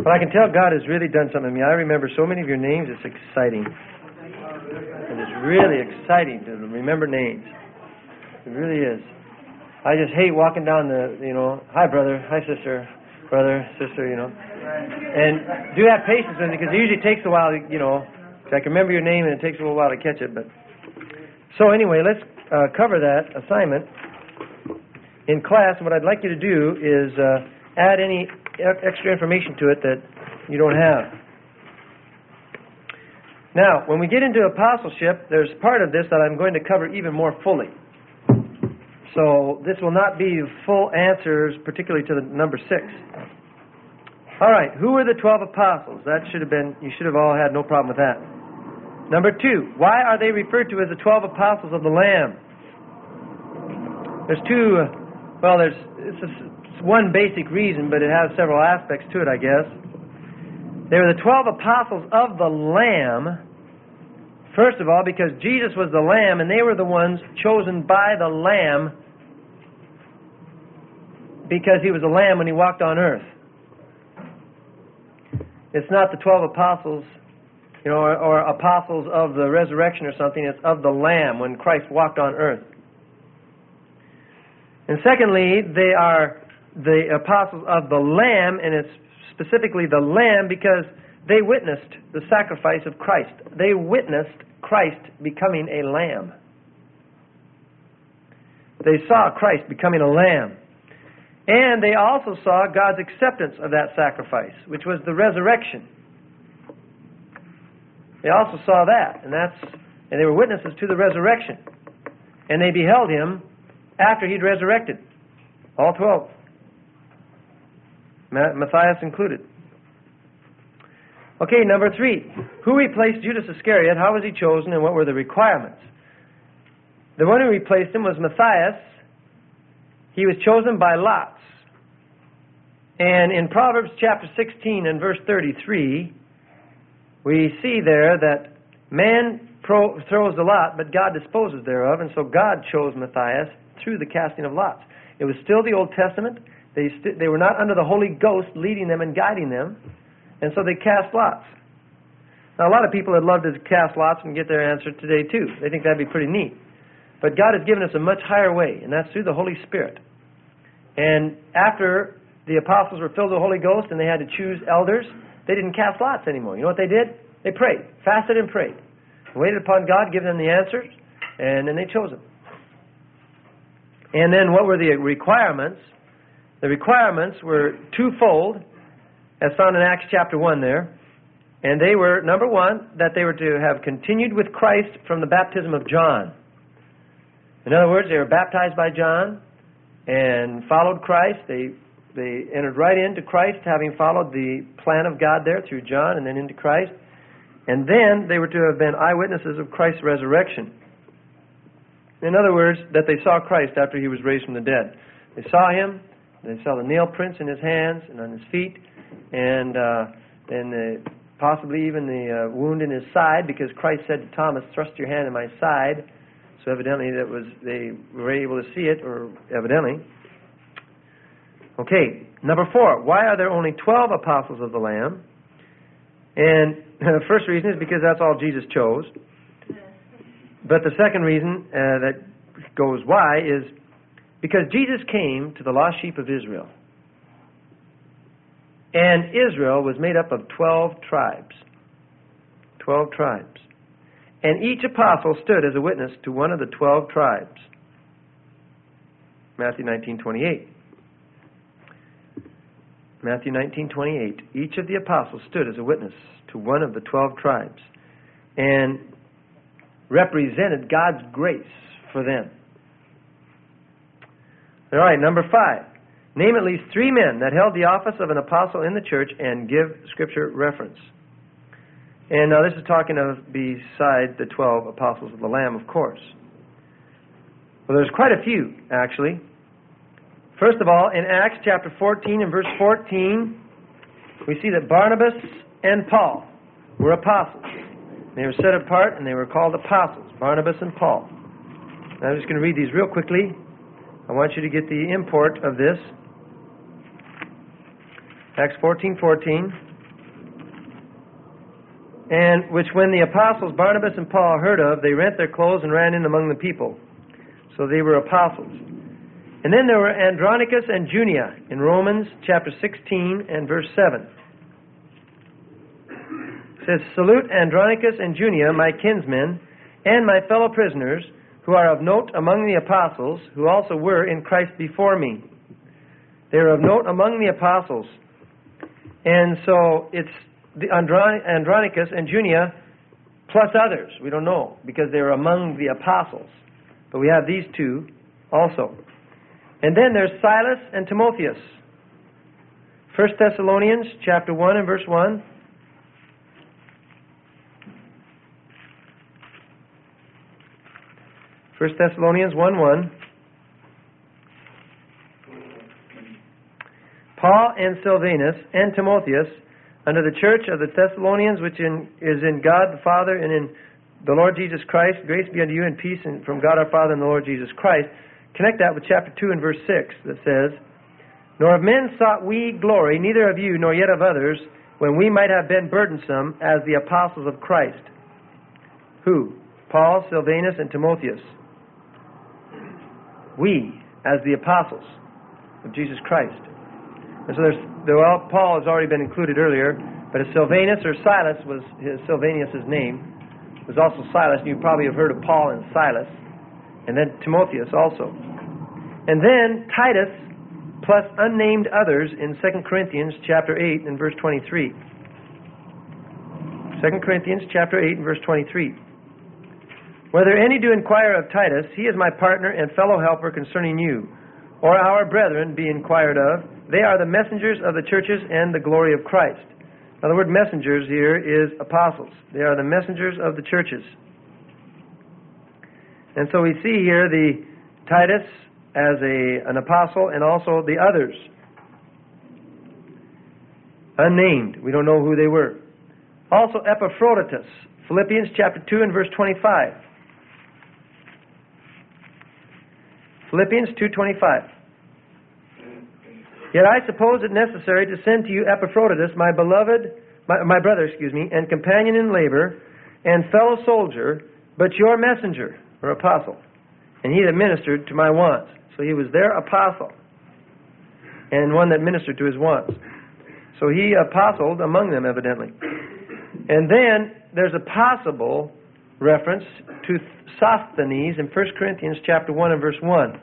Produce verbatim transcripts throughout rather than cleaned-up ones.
But I can tell God has really done something to me. I remember so many of your names. It's exciting. And it's really exciting to remember names. It really is. I just hate walking down the, you know, hi brother, hi sister, brother, sister, you know. And do have patience with it because it usually takes a while, you know. I can remember your name and it takes a little while to catch it. But so anyway, let's uh, cover that assignment in class. And what I'd like you to do is uh, add any extra information to it that you don't have. Now, when we get into apostleship, there's part of this that I'm going to cover even more fully. So this will not be full answers, particularly to the number six. All right, who were the twelve apostles? That should have been, you should have all had no problem with that. Number two, why are they referred to as the twelve apostles of the Lamb? There's two, uh, well, there's it's a, one basic reason, but it has several aspects to it, I guess. They were the twelve apostles of the Lamb, first of all, because Jesus was the Lamb, and they were the ones chosen by the Lamb because he was a lamb when he walked on earth. It's not the twelve apostles, you know, or, or apostles of the resurrection or something. It's of the Lamb when Christ walked on earth. And secondly, they are the apostles of the Lamb, and it's specifically the Lamb because they witnessed the sacrifice of Christ. They witnessed Christ becoming a lamb. They saw Christ becoming a lamb. And they also saw God's acceptance of that sacrifice, which was the resurrection. They also saw that, and that's and they were witnesses to the resurrection. And they beheld him after he'd resurrected. All twelve. Matthias included. Okay, number three. Who replaced Judas Iscariot? How was he chosen, and what were the requirements? The one who replaced him was Matthias. He was chosen by lots. And in Proverbs chapter sixteen and verse thirty-three, we see there that man pro- throws the lot, but God disposes thereof. And so God chose Matthias through the casting of lots. It was still the Old Testament. They, st- they were not under the Holy Ghost leading them and guiding them. And so they cast lots. Now, a lot of people would love to cast lots and get their answer today, too. They think that'd be pretty neat. But God has given us a much higher way, and that's through the Holy Spirit. And after the apostles were filled with the Holy Ghost and they had to choose elders, they didn't cast lots anymore. You know what they did? They prayed, fasted and prayed. Waited upon God, give them the answers, and then they chose them. And then what were the requirements? The requirements were twofold, as found in Acts chapter one there. And they were, number one, that they were to have continued with Christ from the baptism of John. In other words, they were baptized by John and followed Christ. They they entered right into Christ, having followed the plan of God there through John and then into Christ. And then they were to have been eyewitnesses of Christ's resurrection. In other words, that they saw Christ after he was raised from the dead. They saw him. They saw the nail prints in his hands and on his feet, and uh, and the, possibly even the uh, wound in his side, because Christ said to Thomas, "Thrust your hand in my side." So evidently that was they were able to see it, or evidently. Okay, number four. Why are there only twelve apostles of the Lamb? And the first reason is because that's all Jesus chose. But the second reason uh, that goes why is because Jesus came to the lost sheep of Israel. And Israel was made up of twelve tribes. Twelve tribes. And each apostle stood as a witness to one of the twelve tribes. Matthew nineteen twenty-eight. Matthew nineteen twenty-eight. Each of the apostles stood as a witness to one of the twelve tribes and represented God's grace for them. All right, number five. Name at least three men that held the office of an apostle in the church and give Scripture reference. And now this is talking of beside the twelve apostles of the Lamb, of course. Well, there's quite a few, actually. First of all, in Acts chapter fourteen and verse fourteen, we see that Barnabas and Paul were apostles. They were set apart and they were called apostles, Barnabas and Paul. Now, I'm just going to read these real quickly. I want you to get the import of this. Acts fourteen fourteen. and which when the apostles Barnabas and Paul heard of, they rent their clothes and ran in among the people. So they were apostles. And then there were Andronicus and Junia in Romans chapter sixteen and verse seven. It says, Salute Andronicus and Junia, my kinsmen, and my fellow prisoners, who are of note among the apostles, who also were in Christ before me. They are of note among the apostles. And so it's the Andron- Andronicus and Junia plus others. We don't know, because they're among the apostles. But we have these two also. And then there's Silas and Timotheus. First Thessalonians chapter one and verse one. First Thessalonians one one. Paul and Silvanus and Timotheus, under the church of the Thessalonians, which in, is in God the Father and in the Lord Jesus Christ, grace be unto you and peace and from God our Father and the Lord Jesus Christ. Connect that with chapter two and verse six that says, Nor of men sought we glory, neither of you, nor yet of others, when we might have been burdensome as the apostles of Christ. Who? Paul, Silvanus, and Timotheus. We, as the apostles of Jesus Christ. And so there's, well, Paul has already been included earlier, but as Silvanus or Silas was his, Silvanus' name, was also Silas, and you probably have heard of Paul and Silas, and then Timotheus also. And then Titus plus unnamed others in Second Corinthians chapter eight and verse twenty-three. Second Corinthians chapter eight and verse twenty-three. Whether any do inquire of Titus, he is my partner and fellow helper concerning you, or our brethren be inquired of, they are the messengers of the churches and the glory of Christ. Now the word messengers here is apostles. They are the messengers of the churches. And so we see here the Titus as a, an apostle, and also the others. Unnamed. We don't know who they were. Also Epaphroditus. Philippians chapter two and verse twenty-five. Philippians two twenty-five. Yet I suppose it necessary to send to you Epaphroditus, my beloved, my, my brother, excuse me, and companion in labor, and fellow soldier, but your messenger, or apostle, and he that ministered to my wants. So he was their apostle, and one that ministered to his wants. So he apostled among them, evidently. And then there's a possible reference to Sosthenes in First Corinthians chapter one and verse one.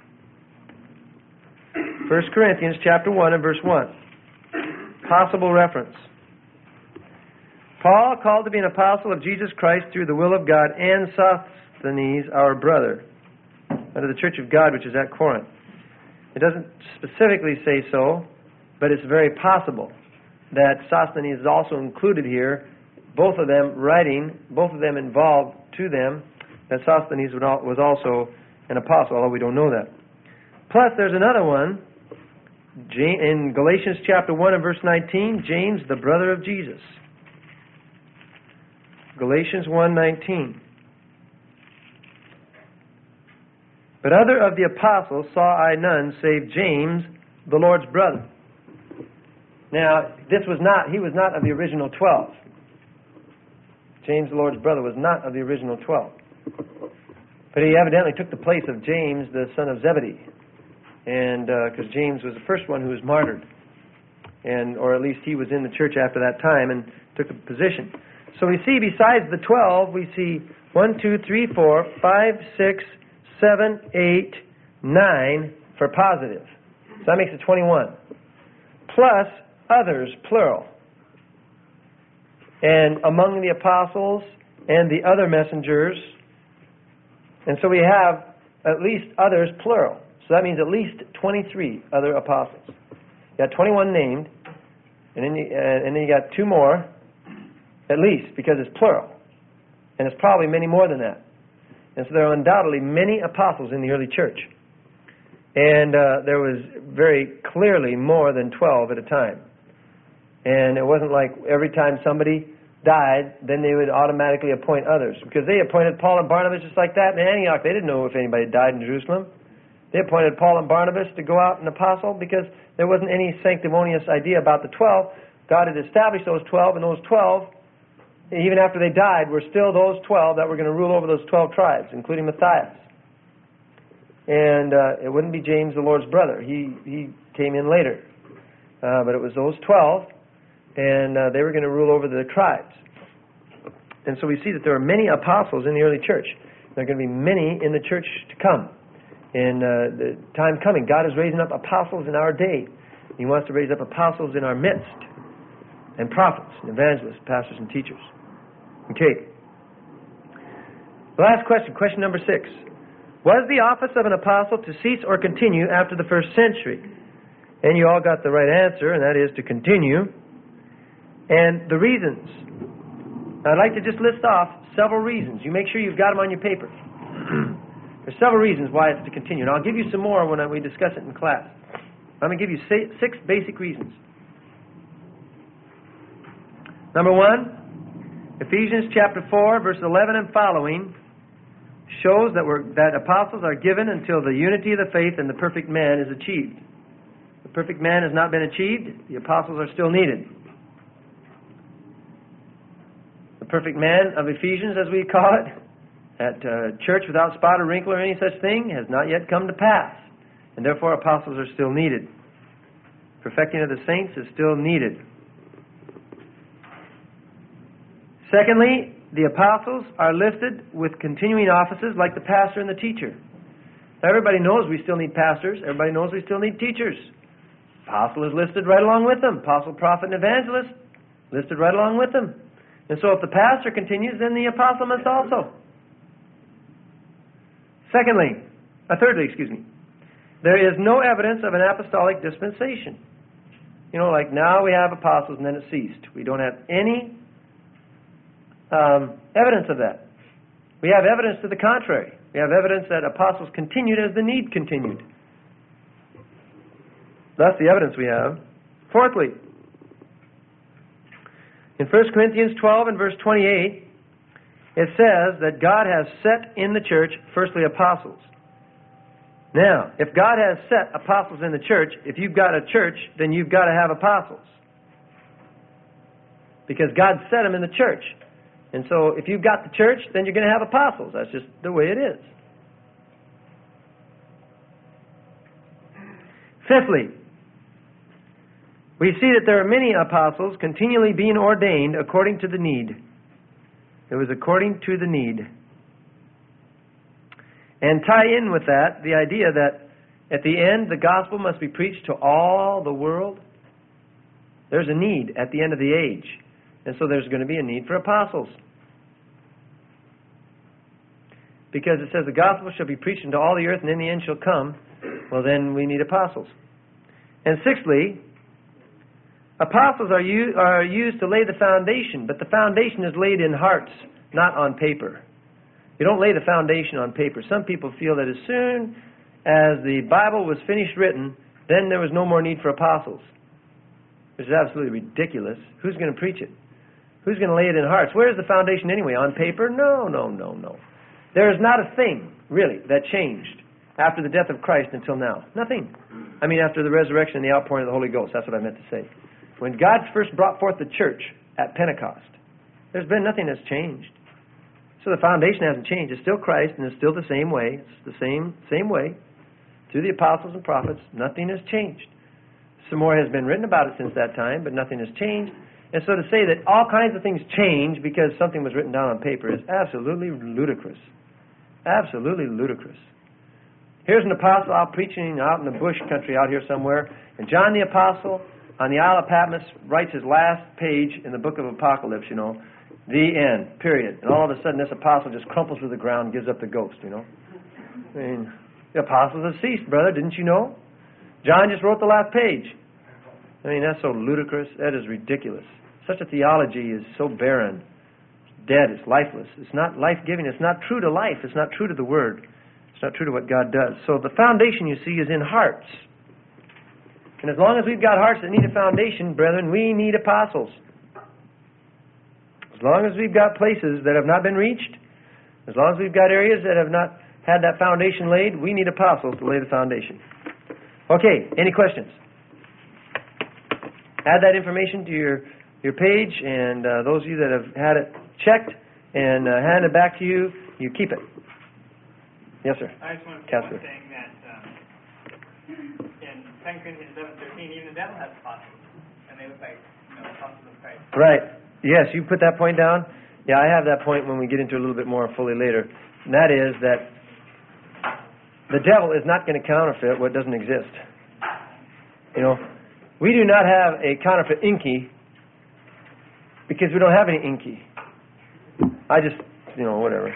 First Corinthians chapter one and verse one. Possible reference. Paul, called to be an apostle of Jesus Christ through the will of God, and Sosthenes, our brother, under the church of God which is at Corinth. It doesn't specifically say so, but it's very possible that Sosthenes is also included here, both of them writing, both of them involved to them, that Sosthenes was also an apostle, although we don't know that. Plus, there's another one, in Galatians chapter one and verse nineteen, James, the brother of Jesus. Galatians one nineteen. But other of the apostles saw I none, save James, the Lord's brother. Now, this was not, he was not of the original twelve. James, the Lord's brother, was not of the original twelve. But he evidently took the place of James, the son of Zebedee. And because uh, James was the first one who was martyred. And, or at least he was in the church after that time and took a position. So we see besides the twelve, we see one, two, three, four, five, six, seven, eight, nine for positive. So that makes it twenty-one. Plus others, plural. And among the apostles and the other messengers. And so we have at least others, plural. So that means at least twenty-three other apostles. You got twenty-one named, and then you, uh, and then you got two more, at least, because it's plural. And it's probably many more than that. And so there are undoubtedly many apostles in the early church. And uh, there was very clearly more than twelve at a time. And it wasn't like every time somebody died, then they would automatically appoint others. Because they appointed Paul and Barnabas just like that in Antioch. They didn't know if anybody died in Jerusalem. They appointed Paul and Barnabas to go out and apostle because there wasn't any sanctimonious idea about the twelve. God had established those twelve, and those twelve even after they died, were still those twelve that were going to rule over those twelve tribes, including Matthias. And uh, it wouldn't be James, the Lord's brother. He he came in later. Uh, but it was those twelve, and uh, they were going to rule over the tribes. And so we see that there are many apostles in the early church. There are going to be many in the church to come. In uh, the time coming, God is raising up apostles in our day. He wants to raise up apostles in our midst, and prophets, and evangelists, pastors, and teachers. Okay. The last question, question number six. Was the office of an apostle to cease or continue after the first century? And you all got the right answer, and that is to continue. And the reasons. I'd like to just list off several reasons. You make sure you've got them on your paper. There's several reasons why it's to continue. And I'll give you some more when we discuss it in class. I'm going to give you six basic reasons. Number one, Ephesians chapter four, verse eleven and following shows that, we're, that apostles are given until the unity of the faith and the perfect man is achieved. The perfect man has not been achieved. The apostles are still needed. The perfect man of Ephesians, as we call it, at uh, church without spot or wrinkle or any such thing, has not yet come to pass. And therefore apostles are still needed. Perfecting of the saints is still needed. Secondly, the apostles are listed with continuing offices like the pastor and the teacher. Now, everybody knows we still need pastors. Everybody knows we still need teachers. Apostle is listed right along with them. Apostle, prophet, and evangelist listed right along with them. And so if the pastor continues, then the apostle must also. Secondly, uh, thirdly, excuse me, there is no evidence of an apostolic dispensation. You know, like now we have apostles and then it ceased. We don't have any um, evidence of that. We have evidence to the contrary. We have evidence that apostles continued as the need continued. That's the evidence we have. Fourthly, in First Corinthians twelve and verse twenty-eight, it says that God has set in the church, firstly, apostles. Now, if God has set apostles in the church, if you've got a church, then you've got to have apostles. Because God set them in the church. And so if you've got the church, then you're going to have apostles. That's just the way it is. Fifthly, we see that there are many apostles continually being ordained according to the need. It was according to the need. And tie in with that the idea that at the end the gospel must be preached to all the world. There's a need at the end of the age. And so there's going to be a need for apostles. Because it says the gospel shall be preached unto all the earth and then the end shall come. Well, then we need apostles. And sixthly, apostles are, u- are used to lay the foundation, but the foundation is laid in hearts, not on paper. You don't lay the foundation on paper. Some people feel that as soon as the Bible was finished written, then there was no more need for apostles. Which is absolutely ridiculous. Who's going to preach it? Who's going to lay it in hearts? Where's the foundation anyway? On paper? No, no, no, no. There is not a thing, really, that changed after the death of Christ until now. Nothing. I mean, after the resurrection and the outpouring of the Holy Ghost. That's what I meant to say. When God first brought forth the church at Pentecost, there's been nothing that's changed. So the foundation hasn't changed. It's still Christ, and it's still the same way. It's the same same way. Through the apostles and prophets, nothing has changed. Some more has been written about it since that time, but nothing has changed. And so to say that all kinds of things change because something was written down on paper is absolutely ludicrous. Absolutely ludicrous. Here's an apostle out preaching out in the bush country out here somewhere, and John the Apostle on the Isle of Patmos writes his last page in the book of Apocalypse, you know, the end, period. And all of a sudden this apostle just crumples to the ground and gives up the ghost, you know. I mean, the apostles have ceased, brother, didn't you know? John just wrote the last page. I mean, that's so ludicrous. That is ridiculous. Such a theology is so barren. It's dead. It's lifeless. It's not life-giving. It's not true to life. It's not true to the Word. It's not true to what God does. So the foundation, you see, is in hearts. And as long as we've got hearts that need a foundation, brethren, we need apostles. As long as we've got places that have not been reached, as long as we've got areas that have not had that foundation laid, we need apostles to lay the foundation. Okay, any questions? Add that information to your your page, and uh, those of you that have had it checked and uh, handed back to you, you keep it. Yes, sir. I just want to say Casper. one thing that um, in Second Corinthians eleven thirteen, even the devil has apostles, and they look like you know, apostles of Christ. Right. Yes, you put that point down. Yeah, I have that point when we get into it a little bit more fully later. And that is that the devil is not going to counterfeit what doesn't exist. You know, we do not have a counterfeit inky because we don't have any inky. I just, you know, whatever.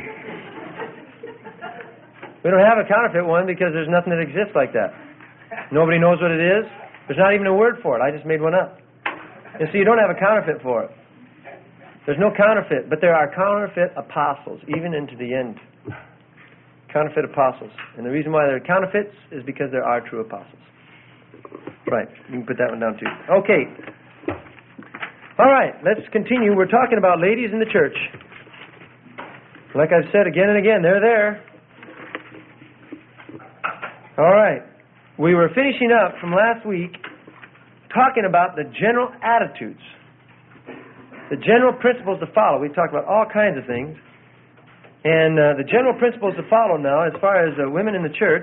We don't have a counterfeit one because there's nothing that exists like that. Nobody knows what it is. There's not even a word for it. I just made one up. And so you don't have a counterfeit for it. There's no counterfeit, but there are counterfeit apostles, even into the end. Counterfeit apostles. And the reason why they're counterfeits is because there are true apostles. Right. You can put that one down too. Okay. All right. Let's continue. We're talking about ladies in the church. Like I've said again and again, they're there. All right. We were finishing up from last week talking about the general attitudes, the general principles to follow. We talked about all kinds of things. And uh, the general principles to follow now as far as uh, women in the church.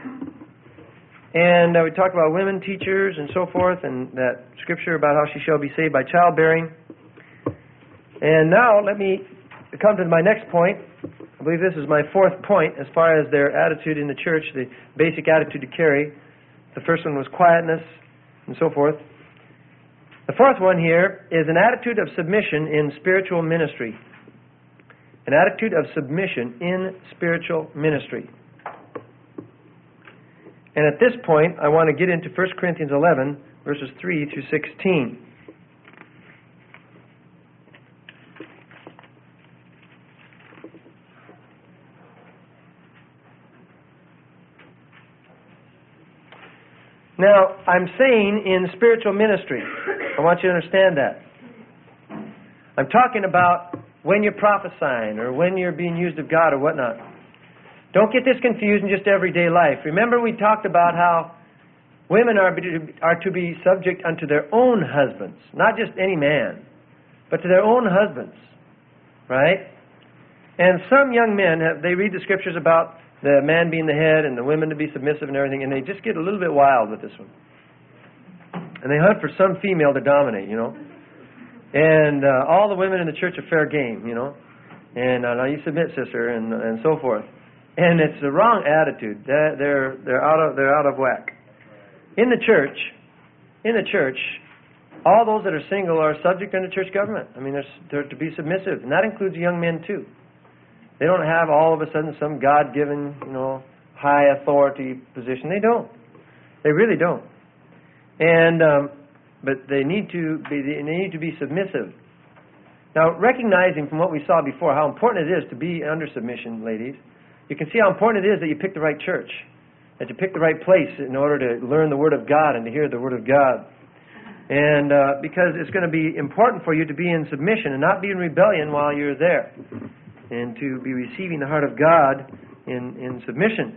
And uh, we talked about women teachers and so forth, and that scripture about how she shall be saved by childbearing. And now let me come to my next point. I believe this is my fourth point as far as their attitude in the church, the basic attitude to carry. The first one was quietness and so forth. The fourth one here is an attitude of submission in spiritual ministry. An attitude of submission in spiritual ministry. And at this point, I want to get into First Corinthians eleven, verses three through sixteen. Now, I'm saying in spiritual ministry. I want you to understand that. I'm talking about when you're prophesying or when you're being used of God or whatnot. Don't get this confused in just everyday life. Remember we talked about how women are, are to be subject unto their own husbands. Not just any man, but to their own husbands. Right? And some young men, have, they read the scriptures about the man being the head and the women to be submissive and everything, and they just get a little bit wild with this one. And they hunt for some female to dominate, you know. And uh, all the women in the church are fair game, you know. And uh, now you submit, sister, and and so forth. And it's the wrong attitude. They're they're, they're out of they're out of whack. In the church, in the church, all those that are single are subject under church government. I mean, they're, they're to be submissive, and that includes young men too. They don't have all of a sudden some God-given, you know, high authority position. They don't. They really don't. And um, but they need to be they need to be submissive. Now, recognizing from what we saw before how important it is to be under submission, ladies, you can see how important it is that you pick the right church, that you pick the right place in order to learn the Word of God and to hear the Word of God. And uh, because it's going to be important for you to be in submission and not be in rebellion while you're there, and to be receiving the heart of God in, in submission.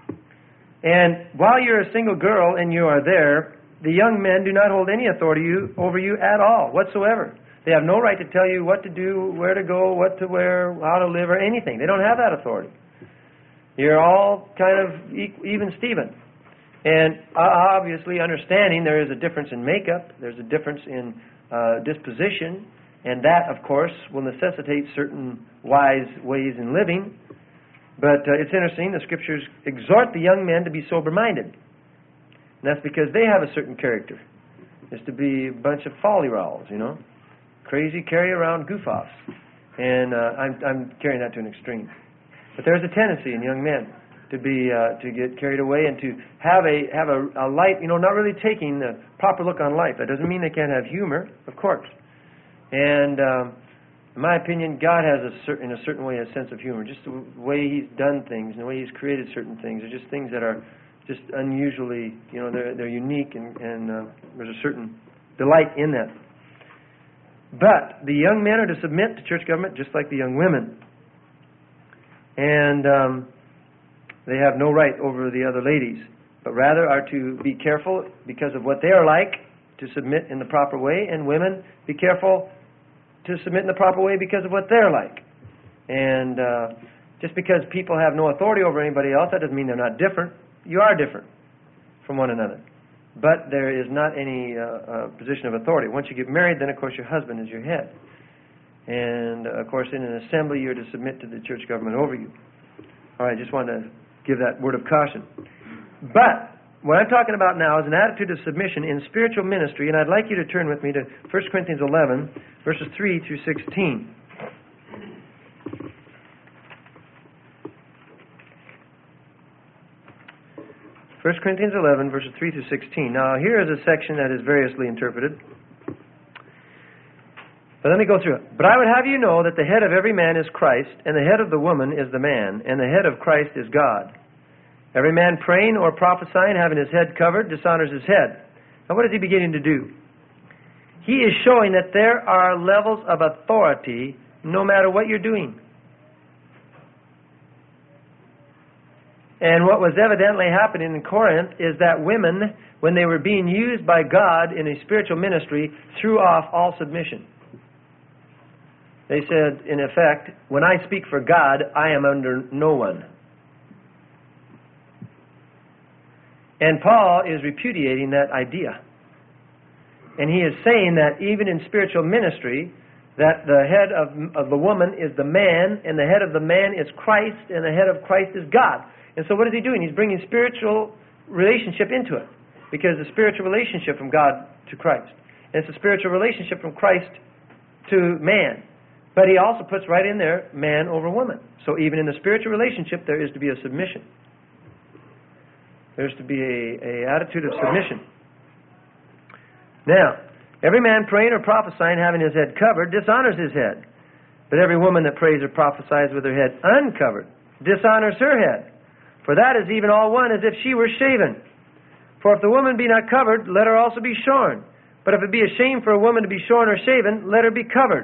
And while you're a single girl and you are there, the young men do not hold any authority you, over you at all, whatsoever. They have no right to tell you what to do, where to go, what to wear, how to live, or anything. They don't have that authority. You're all kind of even Steven. And obviously understanding there is a difference in makeup, there's a difference in uh, disposition, and that, of course, will necessitate certain wise ways in living. But uh, it's interesting, the Scriptures exhort the young men to be sober-minded. And that's because they have a certain character. It's to be a bunch of folly-rolls, you know. Crazy, carry-around goof-offs. And uh, I'm, I'm carrying that to an extreme. But there's a tendency in young men to be uh, to get carried away and to have a have a, a light, you know, not really taking the proper look on life. That doesn't mean they can't have humor, of course. And um, in my opinion, God has, a certain, in a certain way, a sense of humor. Just the way He's done things and the way He's created certain things are just things that are just unusually, you know, they're, they're unique, and, and uh, there's a certain delight in that. But the young men are to submit to church government just like the young women. And um, they have no right over the other ladies, but rather are to be careful because of what they are like to submit in the proper way, and women, be careful to submit in the proper way because of what they're like. And uh, just because people have no authority over anybody else, that doesn't mean they're not different. You are different from one another. But there is not any uh, uh, position of authority. Once you get married, then of course your husband is your head. And uh, of course in an assembly you're to submit to the church government over you. All right, just wanted to give that word of caution. But what I'm talking about now is an attitude of submission in spiritual ministry, and I'd like you to turn with me to First Corinthians eleven, verses three through sixteen. First Corinthians eleven, verses three through sixteen. Now, here is a section that is variously interpreted. But let me go through it. But I would have you know that the head of every man is Christ, and the head of the woman is the man, and the head of Christ is God. Every man praying or prophesying, having his head covered, dishonors his head. Now, what is he beginning to do? He is showing that there are levels of authority no matter what you're doing. And what was evidently happening in Corinth is that women, when they were being used by God in a spiritual ministry, threw off all submission. They said, in effect, when I speak for God, I am under no one. And Paul is repudiating that idea. And he is saying that even in spiritual ministry, that the head of, of the woman is the man, and the head of the man is Christ, and the head of Christ is God. And so what is he doing? He's bringing spiritual relationship into it. Because the spiritual relationship from God to Christ. And it's a spiritual relationship from Christ to man. But he also puts right in there man over woman. So even in the spiritual relationship, there is to be a submission. There's to be a, a attitude of submission. Now, every man praying or prophesying, having his head covered, dishonors his head. But every woman that prays or prophesies with her head uncovered dishonors her head. For that is even all one as if she were shaven. For if the woman be not covered, let her also be shorn. But if it be a shame for a woman to be shorn or shaven, let her be covered.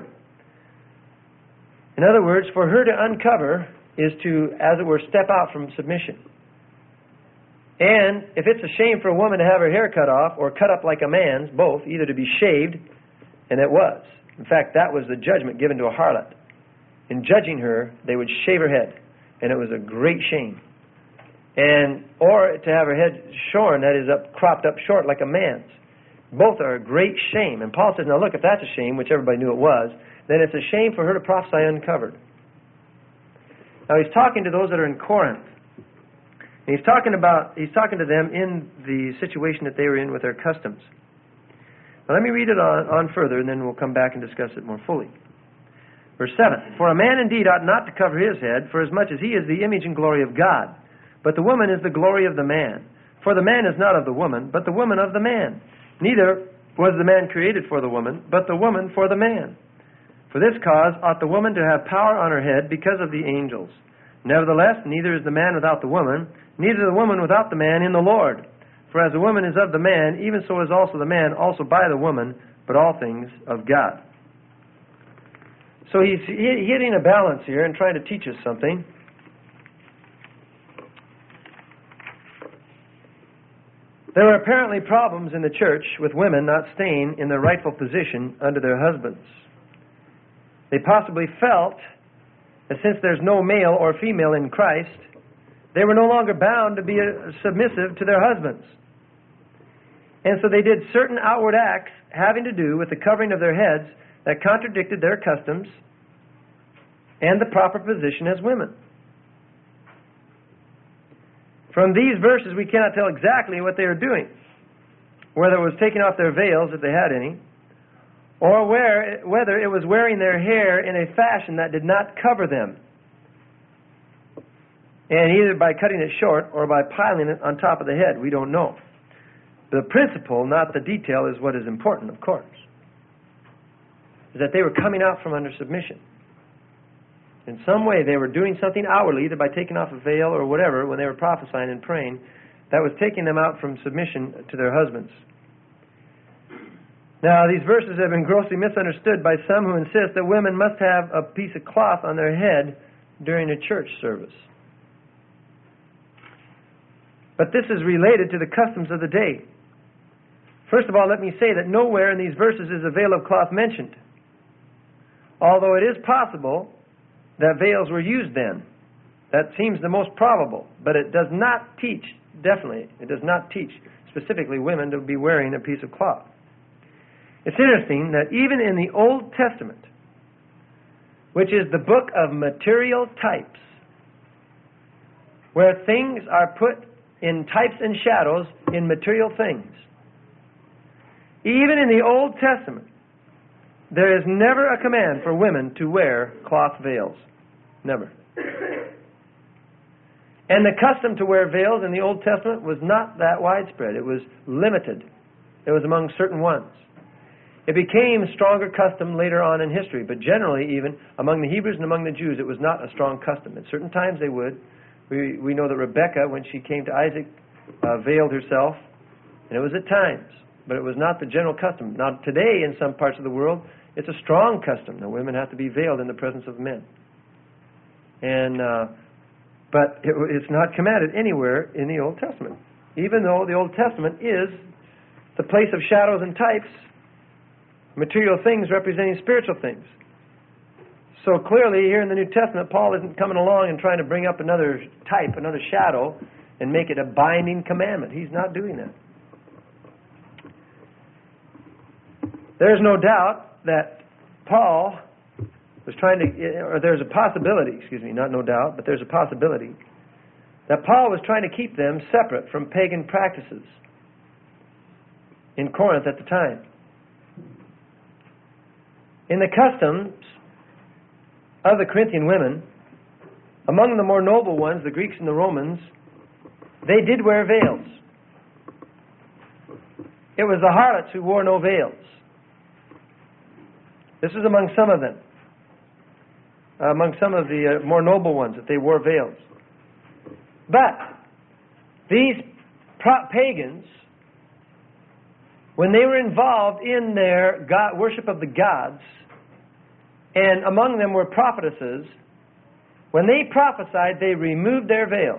In other words, for her to uncover is to, as it were, step out from submission. And if it's a shame for a woman to have her hair cut off or cut up like a man's, both, either to be shaved, and it was. In fact, that was the judgment given to a harlot. In judging her, they would shave her head, and it was a great shame. And or to have her head shorn, that is, up cropped up short like a man's. Both are a great shame. And Paul says, now look, if that's a shame, which everybody knew it was, then it's a shame for her to prophesy uncovered. Now he's talking to those that are in Corinth. And he's talking about he's talking to them in the situation that they were in with their customs. Now let me read it on, on further, and then we'll come back and discuss it more fully. Verse seven. For a man indeed ought not to cover his head, for as much as he is the image and glory of God. But the woman is the glory of the man. For the man is not of the woman, but the woman of the man. Neither was the man created for the woman, but the woman for the man. For this cause ought the woman to have power on her head because of the angels. Nevertheless, neither is the man without the woman, neither the woman without the man in the Lord. For as the woman is of the man, even so is also the man also by the woman, but all things of God. So he's hitting a balance here and trying to teach us something. There were apparently problems in the church with women not staying in their rightful position under their husbands. They possibly felt that since there's no male or female in Christ, they were no longer bound to be submissive to their husbands. And so they did certain outward acts having to do with the covering of their heads that contradicted their customs and the proper position as women. From these verses, we cannot tell exactly what they were doing, whether it was taking off their veils, if they had any, or where, whether it was wearing their hair in a fashion that did not cover them, and either by cutting it short or by piling it on top of the head. We don't know. The principle, not the detail, is what is important, of course, is that they were coming out from under submission. In some way, they were doing something outwardly, either by taking off a veil or whatever, when they were prophesying and praying, that was taking them out from submission to their husbands. Now, these verses have been grossly misunderstood by some who insist that women must have a piece of cloth on their head during a church service. But this is related to the customs of the day. First of all, let me say that nowhere in these verses is a veil of cloth mentioned, although it is possible that veils were used then. That seems the most probable, but it does not teach, definitely, it does not teach specifically women to be wearing a piece of cloth. It's interesting that even in the Old Testament, which is the book of material types, where things are put in types and shadows in material things, even in the Old Testament, there is never a command for women to wear cloth veils. Never. And the custom to wear veils in the Old Testament was not that widespread. It was limited. It was among certain ones. It became a stronger custom later on in history, but generally even among the Hebrews and among the Jews, it was not a strong custom. At certain times they would. We, we know that Rebekah, when she came to Isaac, uh, veiled herself, and it was at times, but it was not the general custom. Now today in some parts of the world, it's a strong custom. The women have to be veiled in the presence of men. And uh, but it, it's not commanded anywhere in the Old Testament, even though the Old Testament is the place of shadows and types, material things representing spiritual things. So clearly here in the New Testament, Paul isn't coming along and trying to bring up another type, another shadow, and make it a binding commandment. He's not doing that. There's no doubt that Paul was trying to, or there's a possibility, excuse me, not no doubt, but there's a possibility that Paul was trying to keep them separate from pagan practices in Corinth at the time. In the customs of the Corinthian women, among the more noble ones, the Greeks and the Romans, they did wear veils. It was the harlots who wore no veils. This is among some of them, uh, among some of the uh, more noble ones, that they wore veils. But these pro- pagans, when they were involved in their God, worship of the gods, and among them were prophetesses, when they prophesied, they removed their veils.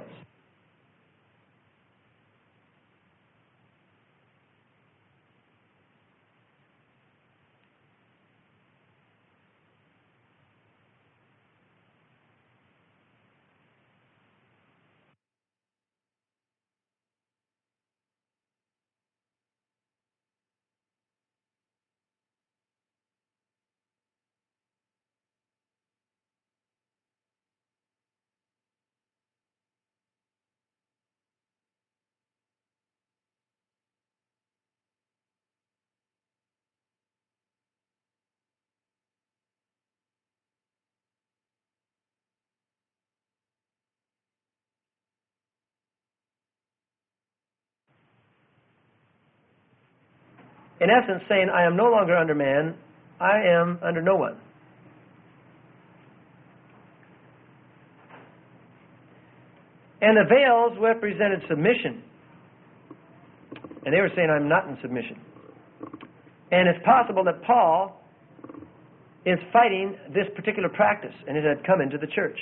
In essence, saying, I am no longer under man, I am under no one. And the veils represented submission. And they were saying, I'm not in submission. And it's possible that Paul is fighting this particular practice, and it had come into the church.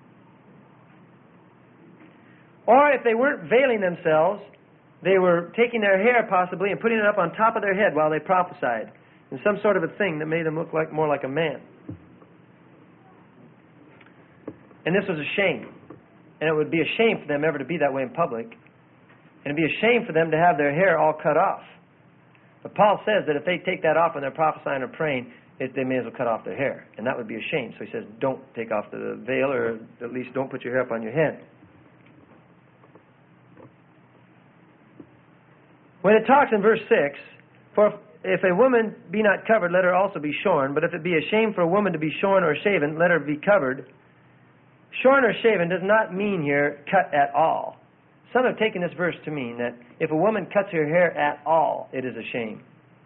Or if they weren't veiling themselves, they were taking their hair possibly and putting it up on top of their head while they prophesied, in some sort of a thing that made them look like more like a man. And this was a shame. And it would be a shame for them ever to be that way in public. And it would be a shame for them to have their hair all cut off. But Paul says that if they take that off when they're prophesying or praying, it, they may as well cut off their hair. And that would be a shame. So he says, don't take off the veil, or at least don't put your hair up on your head. When it talks in verse six, for if a woman be not covered, let her also be shorn. But if it be a shame for a woman to be shorn or shaven, let her be covered. Shorn or shaven does not mean here cut at all. Some have taken this verse to mean that if a woman cuts her hair at all, it is a shame.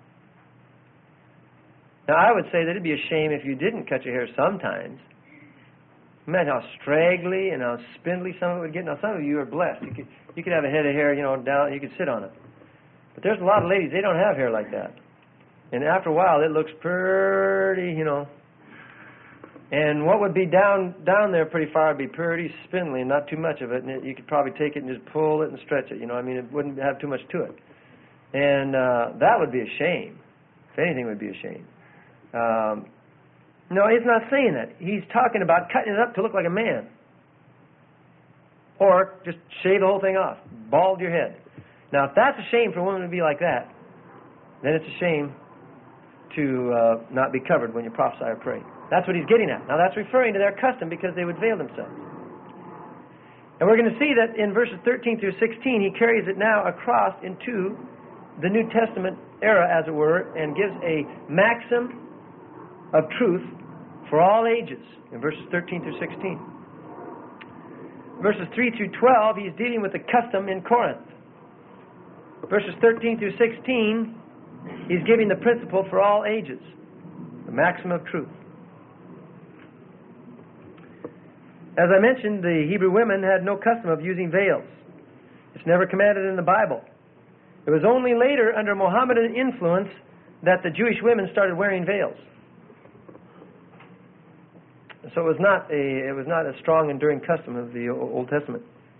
Now, I would say that it'd be a shame if you didn't cut your hair sometimes. Imagine how straggly and how spindly some of it would get. Now, some of you are blessed. You could, you could have a head of hair, you know, down, you could sit on it. But there's a lot of ladies, they don't have hair like that. And after a while, it looks pretty, you know. And what would be down down there pretty far would be pretty spindly, not too much of it. And it, you could probably take it and just pull it and stretch it, you know. I mean, it wouldn't have too much to it. And uh, that would be a shame. If anything, would be a shame. Um, no, he's not saying that. He's talking about cutting it up to look like a man. Or just shave the whole thing off. Bald your head. Now, if that's a shame for a woman to be like that, then it's a shame to uh, not be covered when you prophesy or pray. That's what he's getting at. Now, that's referring to their custom because they would veil themselves. And we're going to see that in verses thirteen through sixteen, he carries it now across into the New Testament era, as it were, and gives a maxim of truth for all ages in verses thirteen through sixteen. Verses three through twelve, he's dealing with the custom in Corinth. Verses thirteen through sixteen, he's giving the principle for all ages, the maxim of truth. As I mentioned, the Hebrew women had no custom of using veils. It's never commanded in the Bible. It was only later, under Mohammedan influence, that the Jewish women started wearing veils. So it was not a it was not a strong, enduring custom of the Old Testament.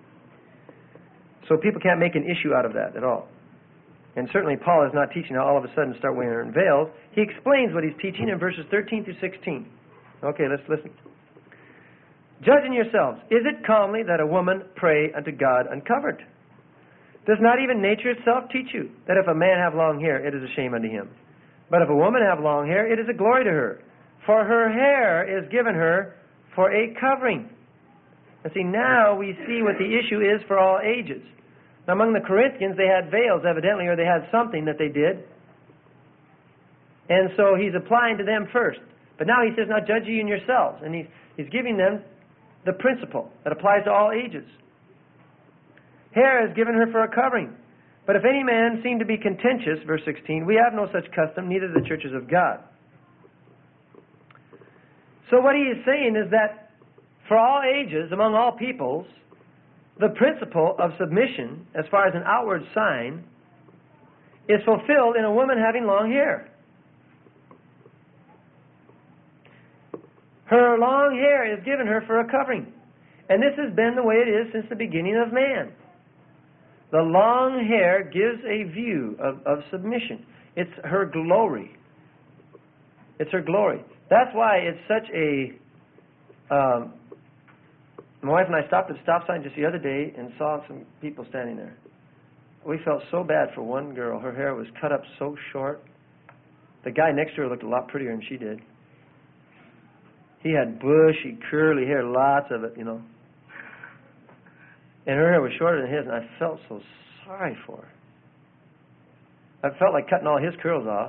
So people can't make an issue out of that at all. And certainly Paul is not teaching how all of a sudden start wearing veils. He explains what he's teaching in verses thirteen through sixteen. Okay, let's listen. Judging yourselves, is it comely that a woman pray unto God uncovered? Does not even nature itself teach you that if a man have long hair, it is a shame unto him? But if a woman have long hair, it is a glory to her. For her hair is given her for a covering. And see, now we see what the issue is for all ages. Now, among the Corinthians, they had veils, evidently, or they had something that they did. And so he's applying to them first. But now he says, now judge ye in yourselves. And he's, he's giving them the principle that applies to all ages. Hair is given her for a covering. But if any man seem to be contentious, verse sixteen, we have no such custom, neither the churches of God. So what he is saying is that for all ages, among all peoples, the principle of submission, as far as an outward sign, is fulfilled in a woman having long hair. Her long hair is given her for a covering. And this has been the way it is since the beginning of man. The long hair gives a view of, of submission. It's her glory. It's her glory. That's why it's such a... Um, my wife and I stopped at the stop sign just the other day and saw some people standing there. We felt so bad for one girl. Her hair was cut up so short. The guy next to her looked a lot prettier than she did. He had bushy, curly hair, lots of it, you know. And her hair was shorter than his, and I felt so sorry for her. I felt like cutting all his curls off.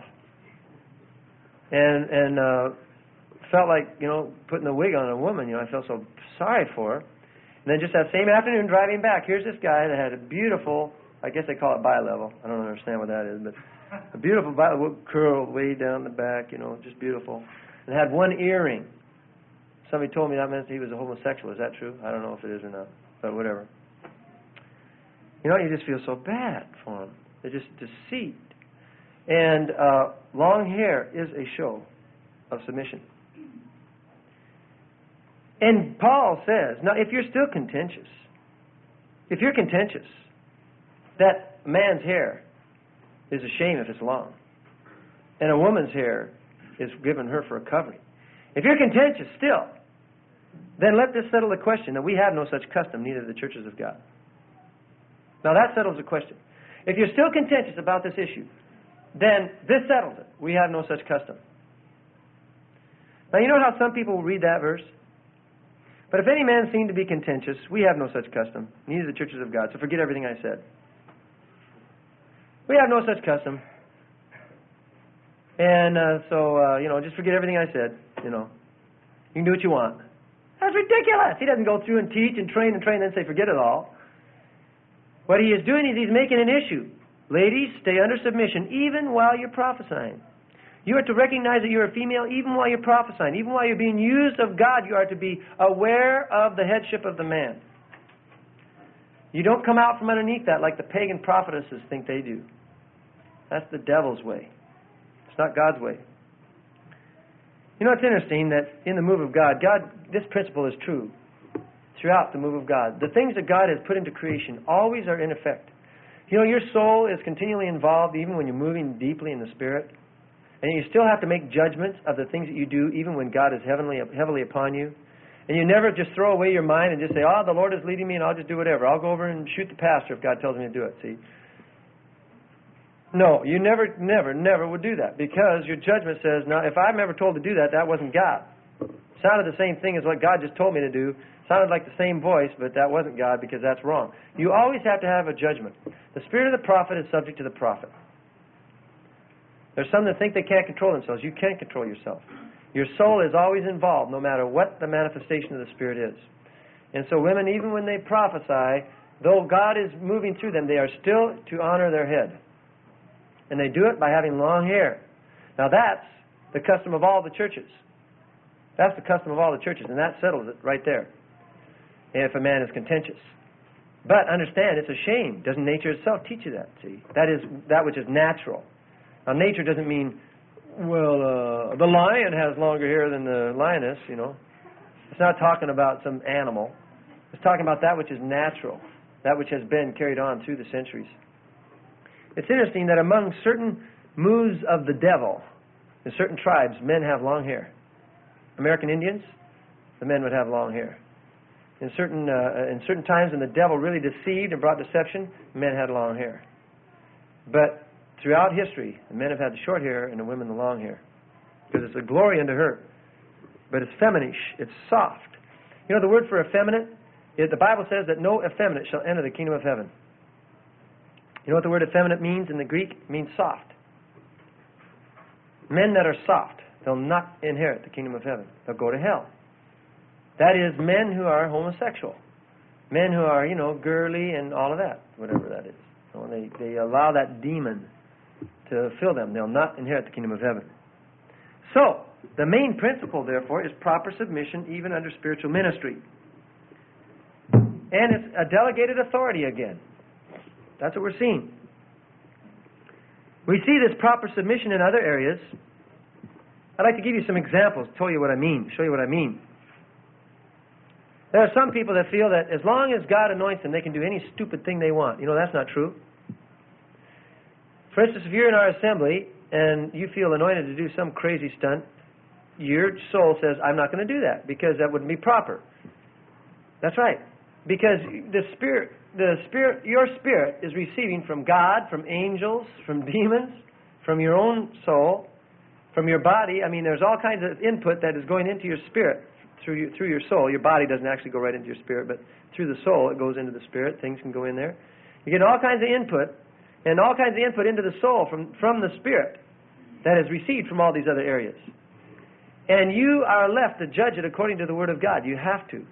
And and uh, felt like, you know, putting a wig on a woman, you know. I felt so sorry for her. And then just that same afternoon, driving back, here's this guy that had a beautiful, I guess they call it bi-level. I don't understand what that is, but a beautiful bi-level curl way down the back, you know, just beautiful. And had one earring. Somebody told me that meant he was a homosexual. Is that true? I don't know if it is or not, but whatever. You know, you just feel so bad for him. They're just deceived. And uh, long hair is a show of submission. And Paul says, now if you're still contentious, if you're contentious that a man's hair is a shame if it's long, and a woman's hair is given her for a covering, if you're contentious still, then let this settle the question that we have no such custom, neither the churches of God. Now that settles the question. If you're still contentious about this issue, then this settles it. We have no such custom. Now you know how some people read that verse? But if any man seem to be contentious, we have no such custom, neither the churches of God. So forget everything I said. We have no such custom. And uh, so, uh, you know, just forget everything I said, you know. You can do what you want. That's ridiculous. He doesn't go through and teach and train and train and then say, forget it all. What he is doing is he's making an issue. Ladies, stay under submission even while you're prophesying. You are to recognize that you're a female even while you're prophesying. Even while you're being used of God, you are to be aware of the headship of the man. You don't come out from underneath that like the pagan prophetesses think they do. That's the devil's way. It's not God's way. You know, it's interesting that in the move of God, God, this principle is true throughout the move of God. The things that God has put into creation always are in effect. You know, your soul is continually involved even when you're moving deeply in the Spirit. And you still have to make judgments of the things that you do even when God is heavenly, heavily upon you. And you never just throw away your mind and just say, oh, the Lord is leading me and I'll just do whatever. I'll go over and shoot the pastor if God tells me to do it, see. No, you never, never, never would do that because your judgment says, now, if I'm ever told to do that, that wasn't God. It sounded the same thing as what God just told me to do. It sounded like the same voice, but that wasn't God because that's wrong. You always have to have a judgment. The spirit of the prophet is subject to the prophet. There's some that think they can't control themselves. You can't control yourself. Your soul is always involved no matter what the manifestation of the Spirit is. And so women, even when they prophesy, though God is moving through them, they are still to honor their head. And they do it by having long hair. Now that's the custom of all the churches. That's the custom of all the churches, and that settles it right there. If a man is contentious. But understand, it's a shame. Doesn't nature itself teach you that? See, that is that which is natural. Now, nature doesn't mean, well, uh, the lion has longer hair than the lioness, you know. It's not talking about some animal. It's talking about that which is natural, that which has been carried on through the centuries. It's interesting that among certain moves of the devil, in certain tribes, men have long hair. American Indians, the men would have long hair. In certain uh, in certain times when the devil really deceived and brought deception, men had long hair. But throughout history, the men have had the short hair and the women the long hair. Because it's a glory unto her. But it's feminish. It's soft. You know the word for effeminate? It, the Bible says that no effeminate shall enter the kingdom of heaven. You know what the word effeminate means in the Greek? It means soft. Men that are soft, they'll not inherit the kingdom of heaven. They'll go to hell. That is, men who are homosexual. Men who are, you know, girly and all of that, whatever that is. So they, they allow that demon to fill them. They'll not inherit the kingdom of heaven. So, the main principle, therefore, is proper submission even under spiritual ministry. And it's a delegated authority again. That's what we're seeing. We see this proper submission in other areas. I'd like to give you some examples, tell you what I mean, show you what I mean. There are some people that feel that as long as God anoints them, they can do any stupid thing they want. You know, that's not true. For instance, if you're in our assembly and you feel anointed to do some crazy stunt, your soul says, I'm not going to do that because that wouldn't be proper. That's right. Because the spirit, the spirit, your spirit is receiving from God, from angels, from demons, from your own soul, from your body. I mean, there's all kinds of input that is going into your spirit through your, through your soul. Your body doesn't actually go right into your spirit, but through the soul it goes into the spirit. Things can go in there. You get all kinds of input, and all kinds of input into the soul from, from the spirit that is received from all these other areas. And you are left to judge it according to the Word of God. You have to.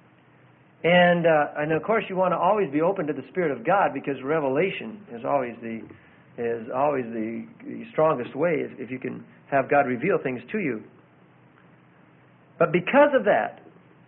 And, uh, and of course, you want to always be open to the Spirit of God because revelation is always the is always the, the strongest way if, if you can have God reveal things to you. But because of that,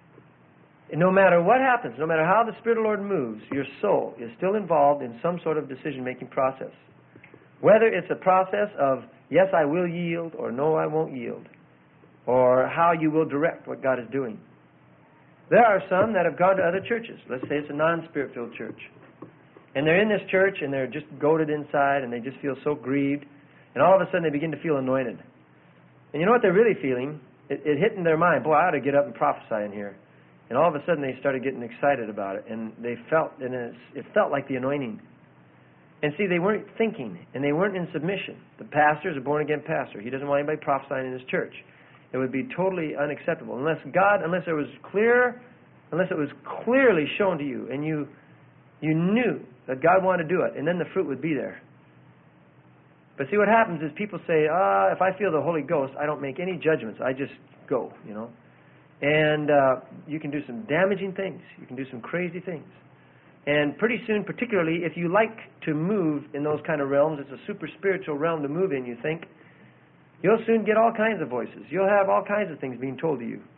no matter what happens, no matter how the Spirit of the Lord moves, your soul is still involved in some sort of decision-making process. Whether it's a process of, yes, I will yield, or no, I won't yield, or how you will direct what God is doing. There are some that have gone to other churches. Let's say it's a non-Spirit-filled church. And they're in this church, and they're just goaded inside, and they just feel so grieved. And all of a sudden, they begin to feel anointed. And you know what they're really feeling? It, it hit in their mind, boy, I ought to get up and prophesy in here. And all of a sudden, they started getting excited about it. And they felt, and it's, it felt like the anointing. And see, they weren't thinking, and they weren't in submission. The pastor is a born-again pastor. He doesn't want anybody prophesying in his church. It would be totally unacceptable unless God, unless it was clear, unless it was clearly shown to you, and you, you knew that God wanted to do it, and then the fruit would be there. But see, what happens is people say, ah, if I feel the Holy Ghost, I don't make any judgments. I just go, you know. And uh, you can do some damaging things. You can do some crazy things. And pretty soon, particularly if you like to move in those kind of realms, it's a super spiritual realm to move in, you think, you'll soon get all kinds of voices. You'll have all kinds of things being told to you.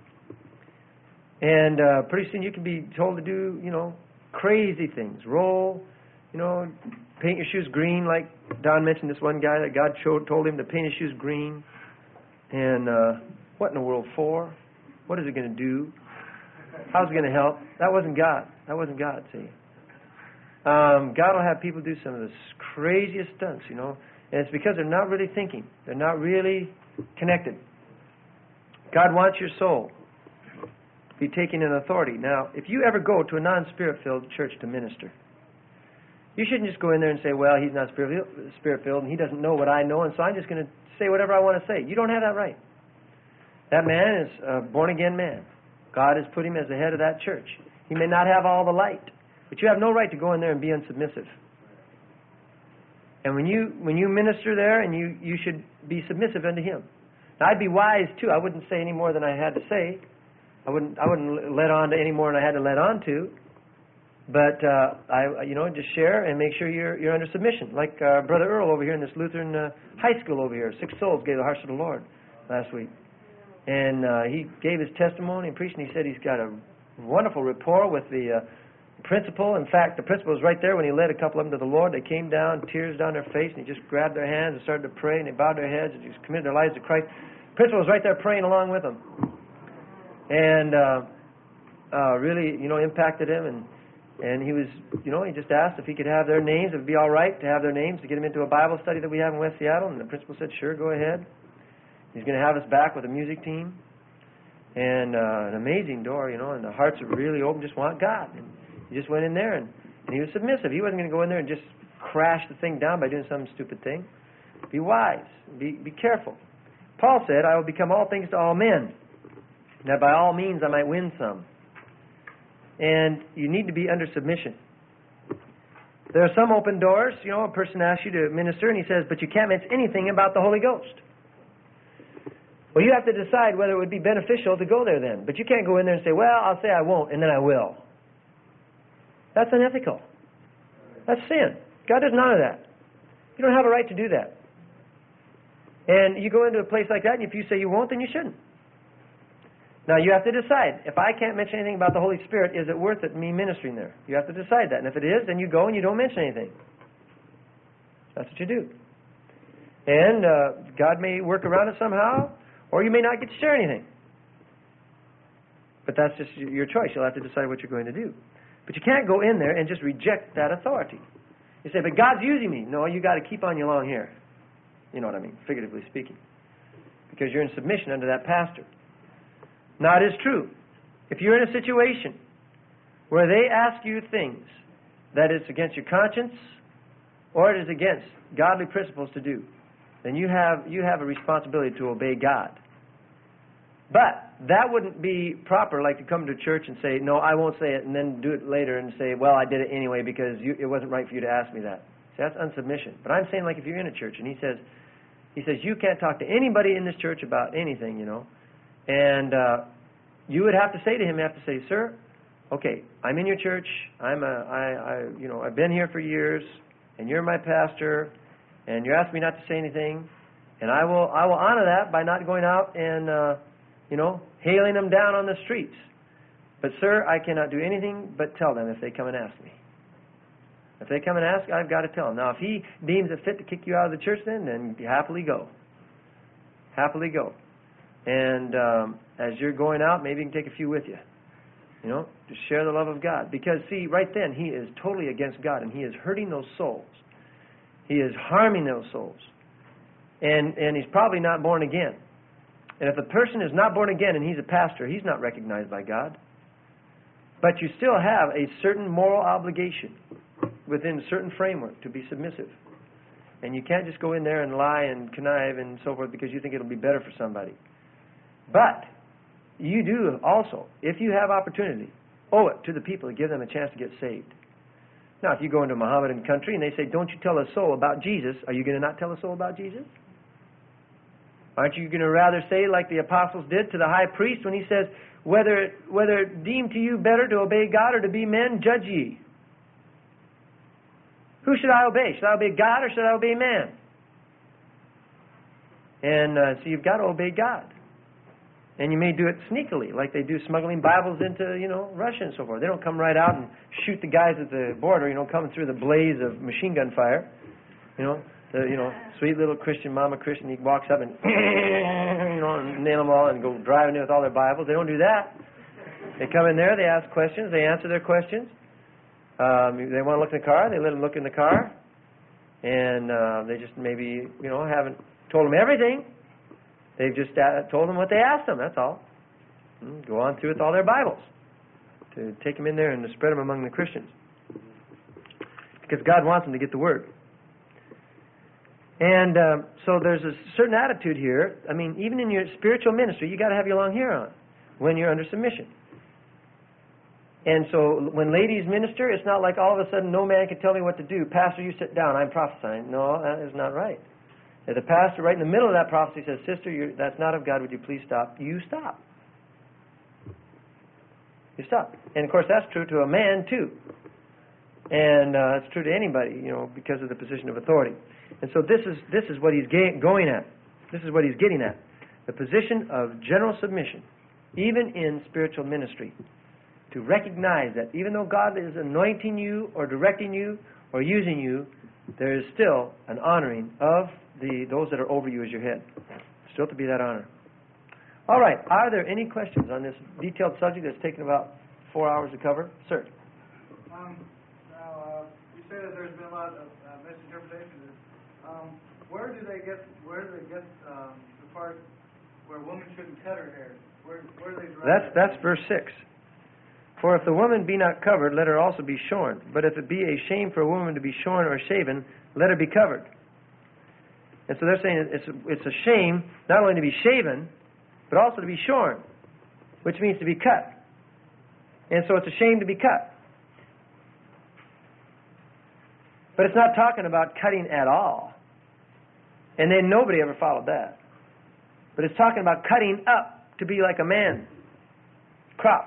And uh, pretty soon you can be told to do, you know, crazy things. Roll, you know, paint your shoes green, like Don mentioned this one guy that God showed, told him to paint his shoes green. And uh, what in the world for? What is it going to do? How's it going to help? That wasn't God. That wasn't God, see. Um, God will have people do some of the craziest stunts, you know, and it's because they're not really thinking. They're not really connected. God wants your soul to be taken in authority. Now, if you ever go to a non-spirit-filled church to minister, you shouldn't just go in there and say, well, he's not spirit-filled and he doesn't know what I know, and so I'm just going to say whatever I want to say. You don't have that right. That man is a born-again man. God has put him as the head of that church. He may not have all the light, but you have no right to go in there and be unsubmissive. And when you when you minister there, and you, you should be submissive unto him. Now, I'd be wise, too. I wouldn't say any more than I had to say. I wouldn't I wouldn't let on to any more than I had to let on to. But, uh, I you know, just share and make sure you're you're under submission. Like uh, Brother Earl over here in this Lutheran uh, high school over here. Six souls gave the hearts to the Lord last week. And uh, he gave his testimony and preached, and he said he's got a wonderful rapport with the uh, principal. In fact, the principal was right there when he led a couple of them to the Lord. They came down, tears down their face, and he just grabbed their hands and started to pray, and they bowed their heads and just committed their lives to Christ. The principal was right there praying along with them. And uh, uh, really, you know, impacted him, and and he was, you know, he just asked if he could have their names, if it would be all right to have their names, to get them into a Bible study that we have in West Seattle. And the principal said, sure, go ahead. He's going to have us back with a music team. And uh, an amazing door, you know, and the hearts are really open, just want God. And he just went in there, and, and he was submissive. He wasn't going to go in there and just crash the thing down by doing some stupid thing. Be wise. Be, be careful. Paul said, I will become all things to all men, that by all means I might win some. And you need to be under submission. There are some open doors. You know, a person asks you to minister, and he says, but you can't mention anything about the Holy Ghost. Well, you have to decide whether it would be beneficial to go there then. But you can't go in there and say, well, I'll say I won't, and then I will. That's unethical. That's sin. God doesn't honor that. You don't have a right to do that. And you go into a place like that, and if you say you won't, then you shouldn't. Now, you have to decide. If I can't mention anything about the Holy Spirit, is it worth it, me ministering there? You have to decide that. And if it is, then you go and you don't mention anything. That's what you do. And uh, God may work around it somehow, or you may not get to share anything. But that's just your choice. You'll have to decide what you're going to do. But you can't go in there and just reject that authority. You say, but God's using me. No, you got to keep on your long hair. You know what I mean, figuratively speaking. Because you're in submission under that pastor. Now, it is true. If you're in a situation where they ask you things that is against your conscience or it is against godly principles to do, then you have you have a responsibility to obey God. But that wouldn't be proper, like to come to church and say, no, I won't say it, and then do it later and say, well, I did it anyway because you, it wasn't right for you to ask me that. See, that's unsubmission. But I'm saying, like, if you're in a church and he says, he says, you can't talk to anybody in this church about anything, you know, and uh, you would have to say to him, you have to say, sir, okay, I'm in your church, I'm a, I, I, you know, I've been here for years, and you're my pastor, and you're asking me not to say anything, and I will, I will honor that by not going out and, uh, you know, hailing them down on the streets. But, sir, I cannot do anything but tell them if they come and ask me. If they come and ask, I've got to tell them. Now, if he deems it fit to kick you out of the church then, then happily go. Happily go. And um, as you're going out, maybe you can take a few with you. You know, to share the love of God. Because, see, right then, he is totally against God, and he is hurting those souls. He is harming those souls. And, and he's probably not born again. And if a person is not born again and he's a pastor, he's not recognized by God. But you still have a certain moral obligation within a certain framework to be submissive. And you can't just go in there and lie and connive and so forth because you think it'll be better for somebody. But you do also, if you have opportunity, owe it to the people to give them a chance to get saved. Now, if you go into a Mohammedan country and they say, don't you tell a soul about Jesus, are you going to not tell a soul about Jesus? Aren't you going to rather say, like the apostles did to the high priest when he says, whether, whether it deem to you better to obey God or to be men, judge ye. Who should I obey? Should I obey God or should I obey man? And uh, so you've got to obey God. And you may do it sneakily, like they do smuggling Bibles into, you know, Russia and so forth. They don't come right out and shoot the guys at the border, you know, coming through the blaze of machine gun fire. You know, the, you know, sweet little Christian, mama Christian, he walks up and, you know, and nail them all and go driving in with all their Bibles. They don't do that. They come in there, they ask questions, they answer their questions. Um, they want to look in the car, they let them look in the car. And uh, they just maybe, you know, haven't told them everything. They've just uh, told them what they asked them, that's all. And go on through with all their Bibles. To take them in there and to spread them among the Christians. Because God wants them to get the Word. And uh, so there's a certain attitude here. I mean, even in your spiritual ministry, you got to have your long hair on when you're under submission. And so when ladies minister, it's not like all of a sudden no man can tell me what to do. Pastor, you sit down. I'm prophesying. No, that is not right. If the pastor right in the middle of that prophecy says, sister, you're, that's not of God, would you please stop? You stop. You stop. And of course that's true to a man too. And uh, it's true to anybody, you know, because of the position of authority. And so this is this is what he's ga- going at. This is what he's getting at. The position of general submission, even in spiritual ministry. To recognize that even though God is anointing you or directing you or using you, there is still an honoring of the those that are over you as your head. Still to be that honor. All right. Are there any questions on this detailed subject that's taken about four hours to cover? Sir. Um, now, uh, you say that there's been a lot of uh, misinterpretations. Um, where do they get? Where do they get um, the part where a woman shouldn't cut her hair? Where, where do they derive That's that? that's verse six. For if the woman be not covered, let her also be shorn. But if it be a shame for a woman to be shorn or shaven, let her be covered. And so they're saying it's it's a shame not only to be shaven, but also to be shorn, which means to be cut. And so it's a shame to be cut. But it's not talking about cutting at all. And then nobody ever followed that. But it's talking about cutting up to be like a man, cropped.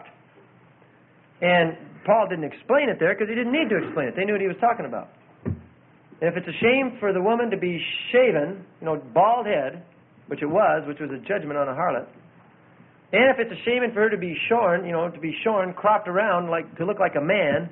And Paul didn't explain it there because he didn't need to explain it. They knew what he was talking about. And if it's a shame for the woman to be shaven, you know, bald head, which it was, which was a judgment on a harlot, and if it's a shame for her to be shorn, you know, to be shorn, cropped around, like to look like a man,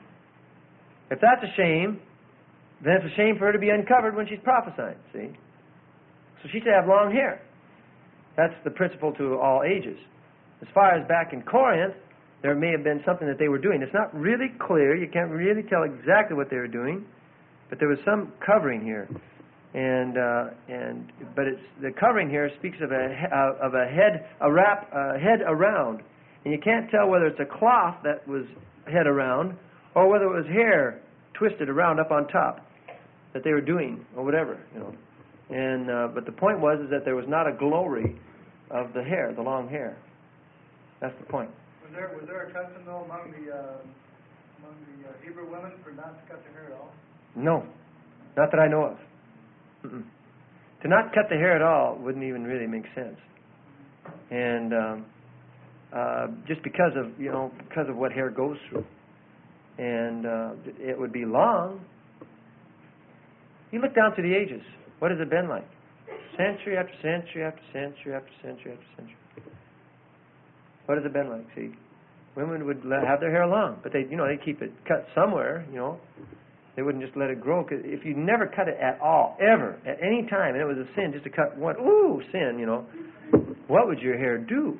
if that's a shame, then it's a shame for her to be uncovered when she's prophesying, see? So she should have long hair. That's the principle to all ages. As far as back in Corinth, there may have been something that they were doing. It's not really clear. You can't really tell exactly what they were doing, but there was some covering here. And uh, and but it's the covering here speaks of a uh, of a head a wrap a head around, and you can't tell whether it's a cloth that was head around or whether it was hair twisted around up on top that they were doing or whatever, you know. And uh, but the point was is that there was not a glory of the hair, the long hair. That's the point. Was there was there a custom though among the uh, among the uh, Hebrew women for not to cut their hair at all? No, not that I know of. Mm-mm. To not cut the hair at all wouldn't even really make sense. And um, uh, just because of you know because of what hair goes through, and uh, it would be long. You look down through the ages. What has it been like? Century after century after century after century after century. What has it been like? See, women would let, have their hair long, but they, you know, they keep it cut somewhere. You know, they wouldn't just let it grow. Cause if you never cut it at all, ever, at any time, and it was a sin just to cut one, ooh, sin. You know, what would your hair do?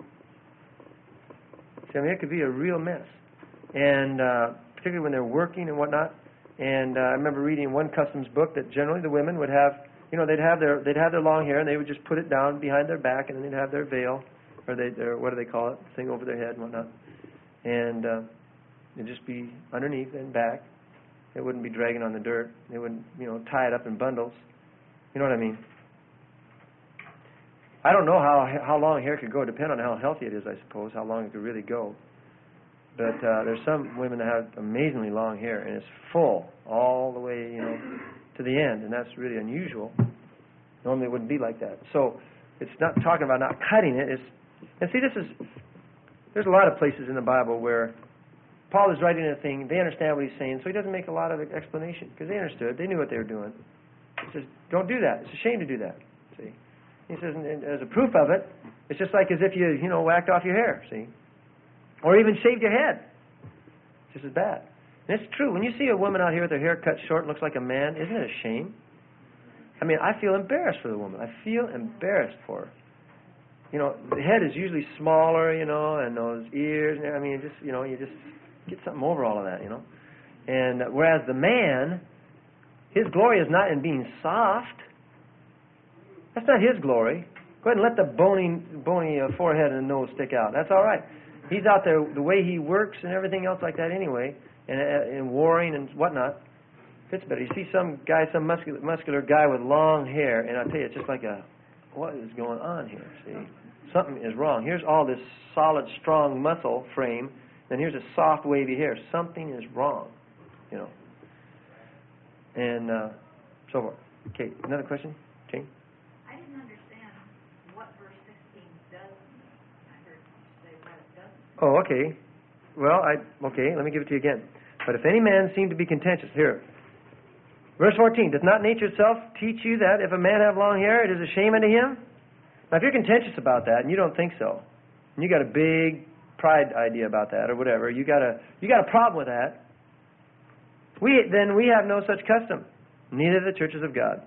See, I mean, it could be a real mess, and uh, particularly when they're working and whatnot. And uh, I remember reading one customs book that generally the women would have, you know, they'd have their they'd have their long hair and they would just put it down behind their back, and then they'd have their veil, or they their what do they call it, thing over their head and whatnot, and uh, it'd just be underneath and back. It wouldn't be dragging on the dirt. They wouldn't, you know, tie it up in bundles. You know what I mean? I don't know how how long hair could go. Depend on how healthy it is, I suppose. How long it could really go. But uh, there's some women that have amazingly long hair, and it's full all the way, you know, to the end, and that's really unusual. Normally it wouldn't be like that. So it's not talking about not cutting it. It's, and see, this is, there's a lot of places in the Bible where Paul is writing a thing, they understand what he's saying, so he doesn't make a lot of explanation, because they understood, they knew what they were doing. He says, don't do that. It's a shame to do that, see. He says, and as a proof of it, it's just like as if you, you know, whacked off your hair, see. Or even shaved your head. It's just as bad. And it's true. When you see a woman out here with her hair cut short and looks like a man, isn't it a shame? I mean, I feel embarrassed for the woman. I feel embarrassed for her. You know, the head is usually smaller, you know, and those ears. I mean, just, you know, you just get something over all of that, you know. And whereas the man, his glory is not in being soft. That's not his glory. Go ahead and let the bony, bony uh, forehead and nose stick out. That's all right. He's out there, the way he works and everything else like that anyway, and, uh, and warring and whatnot, fits better. You see some guy, some muscular, muscular guy with long hair, and I tell you, it's just like a, what is going on here? See, something is wrong. Here's all this solid, strong muscle frame, then here's a soft, wavy hair. Something is wrong, you know. And uh, so forth. Okay, another question? Okay. I didn't understand what verse sixteen does mean. I heard you say what it doesn't. Oh, okay. Well, I okay, let me give it to you again. But if any man seem to be contentious, here. Verse fourteen, does not nature itself teach you that if a man have long hair, it is a shame unto him? Now, if you're contentious about that, and you don't think so, and you got a big pride idea about that, or whatever, you got a you got a problem with that, we then we have no such custom, neither the churches of God.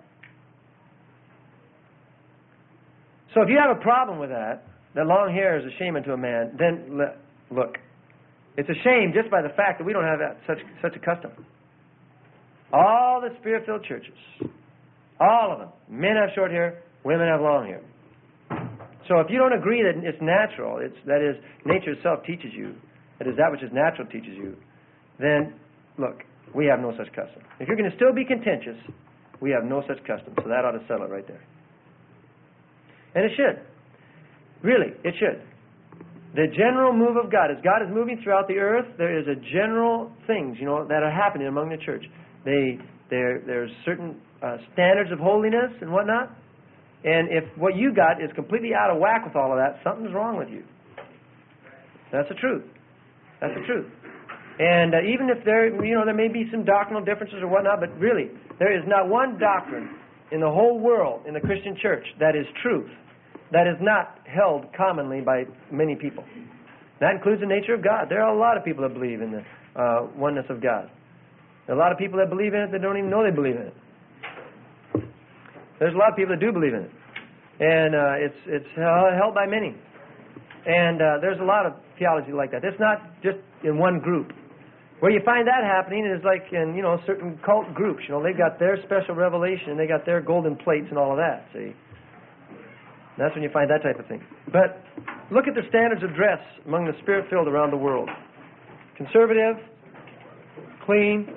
So if you have a problem with that, that long hair is a shame unto a man, then le- look, it's a shame just by the fact that we don't have that, such such a custom. All the Spirit-filled churches, all of them, men have short hair, women have long hair. So if you don't agree that it's natural, it's that is, nature itself teaches you, that is, that which is natural teaches you, then, look, we have no such custom. If you're going to still be contentious, we have no such custom. So that ought to settle it right there. And it should. Really, it should. The general move of God, as God is moving throughout the earth, there is a general things, you know, that are happening among the church. They, there, there's certain uh, standards of holiness and whatnot. And if what you got is completely out of whack with all of that, something's wrong with you. That's the truth. That's the truth. And uh, even if there, you know, there may be some doctrinal differences or whatnot, but really, there is not one doctrine in the whole world, in the Christian church, that is truth, that is not held commonly by many people. That includes the nature of God. There are a lot of people that believe in the uh, oneness of God. There are a lot of people that believe in it that don't even know they believe in it. There's a lot of people that do believe in it. And uh, it's it's held by many. And uh, there's a lot of theology like that. It's not just in one group. Where you find that happening is like in, you know, certain cult groups. You know, they've got their special revelation, they got their golden plates and all of that, see. That's when you find that type of thing. But look at the standards of dress among the Spirit-filled around the world. Conservative, clean.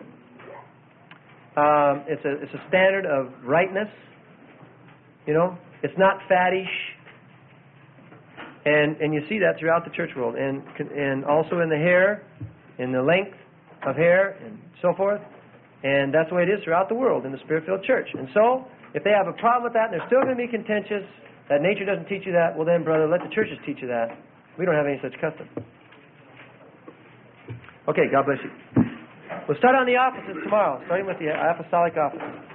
Um, it's a it's a standard of rightness. You know, it's not faddish. And and you see that throughout the church world, and and also in the hair, in the length of hair, and so forth. And that's the way it is throughout the world in the Spirit-filled church. And so, if they have a problem with that, and they're still going to be contentious, that nature doesn't teach you that, well then, brother, let the churches teach you that. We don't have any such custom. Okay, God bless you. We'll start on the opposites tomorrow, starting with the apostolic opposites.